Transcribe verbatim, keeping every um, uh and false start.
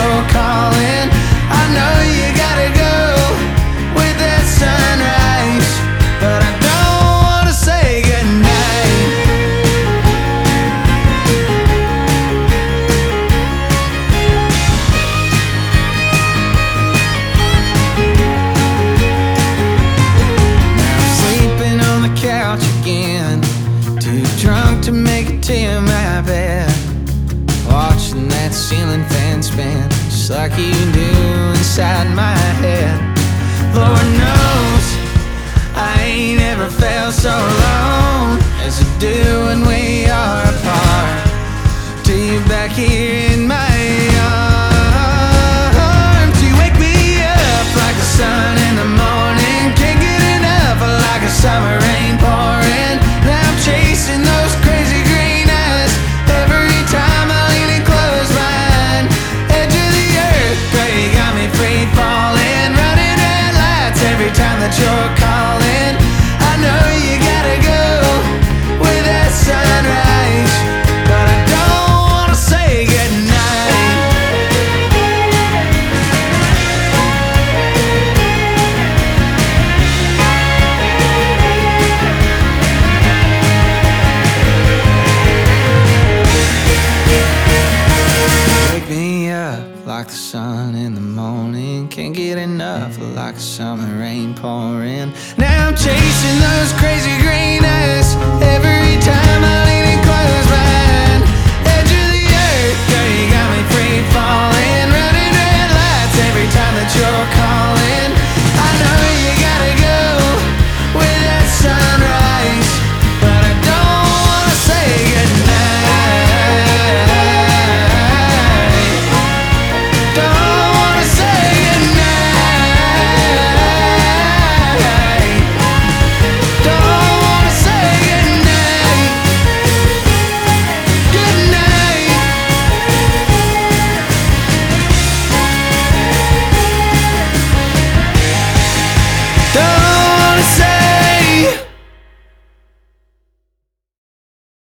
you're calling. I know you gotta go with that sunrise, but I don't wanna say goodnight. Now I'm sleeping on the couch again, too drunk to make it to my bed, watching that ceiling fan spin just like you do inside my head. Lord knows I ain't ever felt so alone as I do when we are apart, till you're back here in my arms. You wake me up like the sun in the morning, can't get enough like a summer rain pouring. Now I'm chasing those crazy green eyes every time I lean and close my eyes. Edge of the earth, girl, you got me free falling, running red lights every time that you're calling. I know you gotta go with that sunrise, but I don't wanna say goodnight. Wake me up like the sun in the morning, can't get enough like a summer rain pouring. Now I'm chasing those crazy green eyes every time I lean and close my eyes. Edge of the earth, girl, you got me free falling.